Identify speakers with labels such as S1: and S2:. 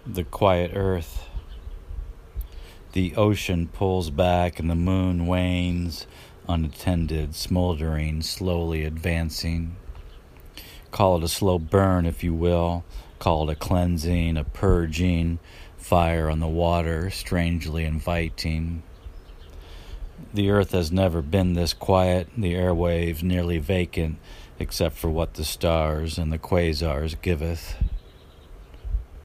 S1: The quiet earth. The ocean pulls back and the moon wanes, unattended, smoldering, slowly advancing. Call it a slow burn, if you will. Call it a cleansing, a purging, fire on the water, strangely inviting. The earth has never been this quiet, the airwaves nearly vacant, except for what the stars and the quasars giveth.